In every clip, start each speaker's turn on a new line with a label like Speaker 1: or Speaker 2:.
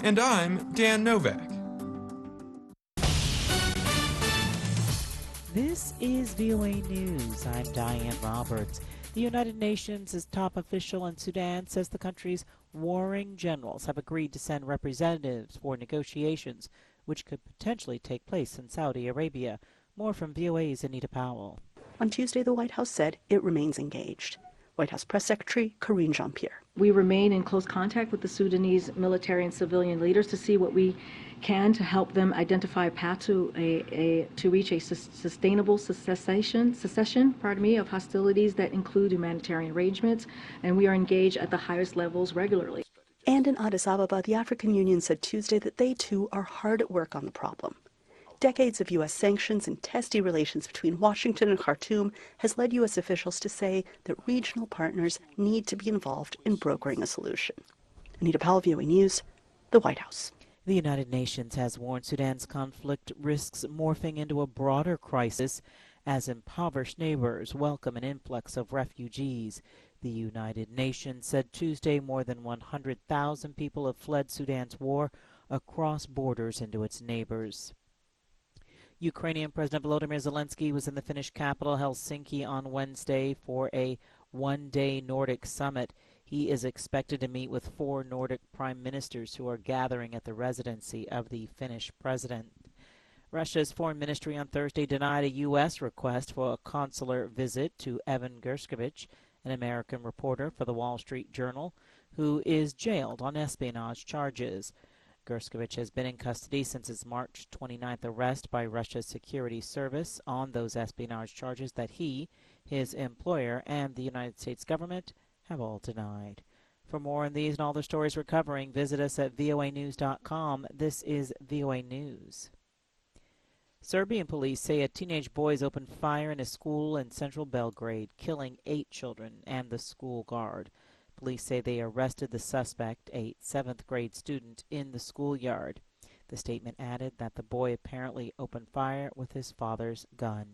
Speaker 1: And I'm Dan Novak.
Speaker 2: This is VOA News. I'm Diane Roberts. The United Nations' top official in Sudan says the country's warring generals have agreed to send representatives for negotiations, which could potentially take place in Saudi Arabia. More from VOA's Anita Powell.
Speaker 3: On Tuesday, the White House said it remains engaged. White House Press Secretary Karine Jean-Pierre.
Speaker 4: We remain in close contact with the Sudanese military and civilian leaders to see what we can to help them identify a path to reach a sustainable cessation of hostilities that include humanitarian arrangements, and we are engaged at the highest levels regularly.
Speaker 3: And in Addis Ababa, the African Union said Tuesday that they too are hard at work on the problem. Decades of U.S. sanctions and testy relations between Washington and Khartoum has led U.S. officials to say that regional partners need to be involved in brokering a solution. Anita Powell, VOA News, the White House.
Speaker 2: The United Nations has warned Sudan's conflict risks morphing into a broader crisis as impoverished neighbors welcome an influx of refugees. The United Nations said Tuesday more than 100,000 people have fled Sudan's war across borders into its neighbors. Ukrainian President Volodymyr Zelensky was in the Finnish capital Helsinki on Wednesday for a one-day Nordic summit. He is expected to meet with 4 Nordic prime ministers who are gathering at the residency of the Finnish president. Russia's foreign ministry on Thursday denied a U.S. request for a consular visit to Evan Gershkovich, an American reporter for the Wall Street Journal, who is jailed on espionage charges. Gershkovich has been in custody since his March 29th arrest by Russia's security service on those espionage charges that he, his employer, and the United States government have all denied. For more on these and all the stories we're covering, visit us at voanews.com. This is VOA News. Serbian police say a teenage boy has opened fire in a school in central Belgrade, killing 8 children and the school guard. Police say they arrested the suspect, a 7th grade student, in the schoolyard. The statement added that the boy apparently opened fire with his father's gun.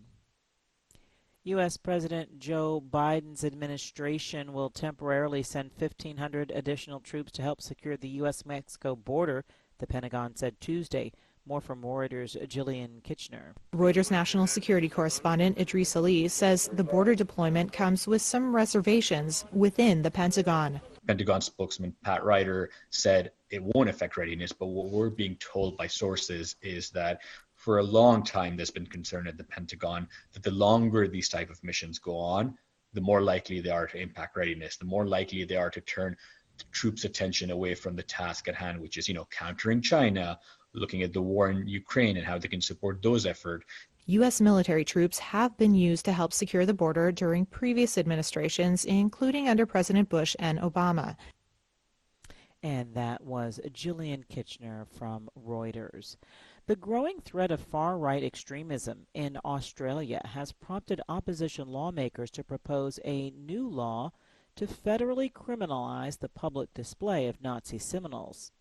Speaker 2: U.S. President Joe Biden's administration will temporarily send 1,500 additional troops to help secure the U.S.-Mexico border, the Pentagon said Tuesday. More from Reuters' Jillian Kitchener.
Speaker 5: Reuters national security correspondent Idris Ali says the border deployment comes with some reservations within the Pentagon.
Speaker 6: Pentagon spokesman Pat Ryder said it won't affect readiness, but what we're being told by sources is that for a long time there's been concern at the Pentagon that the longer these type of missions go on, the more likely they are to impact readiness, the more likely they are to turn the troops' attention away from the task at hand, which is, countering China, looking at the war in Ukraine and how they can support those efforts.
Speaker 5: U.S. military troops have been used to help secure the border during previous administrations, including under President Bush and Obama.
Speaker 2: And that was Jillian Kitchener from Reuters. The growing threat of far-right extremism in Australia has prompted opposition lawmakers to propose a new law to federally criminalize the public display of Nazi symbols.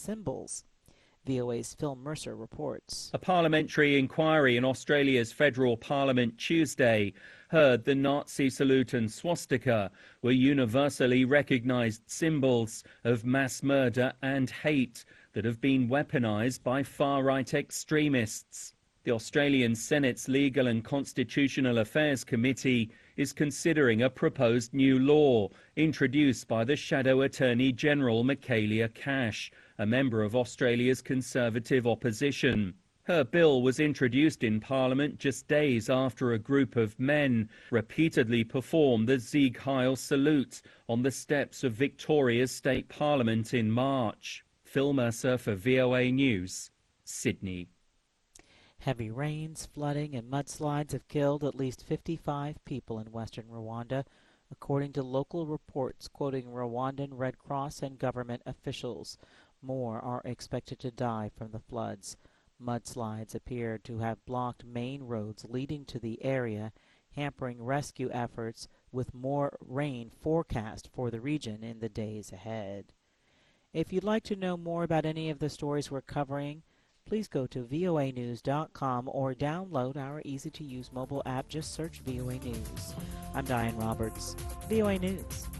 Speaker 2: VOA's Phil Mercer reports.
Speaker 7: A parliamentary inquiry in Australia's federal parliament Tuesday heard the Nazi salute and swastika were universally recognised symbols of mass murder and hate that have been weaponised by far-right extremists. The Australian Senate's Legal and Constitutional Affairs Committee is considering a proposed new law introduced by the Shadow Attorney General Michaelia Cash, a member of Australia's Conservative opposition. Her bill was introduced in Parliament just days after a group of men repeatedly performed the Sieg Heil salute on the steps of Victoria's State Parliament in March. Phil Mercer for VOA News, Sydney.
Speaker 2: Heavy rains, flooding, and mudslides have killed at least 55 people in western Rwanda, according to local reports quoting Rwandan Red Cross and government officials. More are expected to die from the floods. Mudslides appear to have blocked main roads leading to the area, hampering rescue efforts with more rain forecast for the region in the days ahead. If you'd like to know more about any of the stories we're covering, please go to voanews.com or download our easy-to-use mobile app. Just search VOA News. I'm Diane Roberts, VOA News.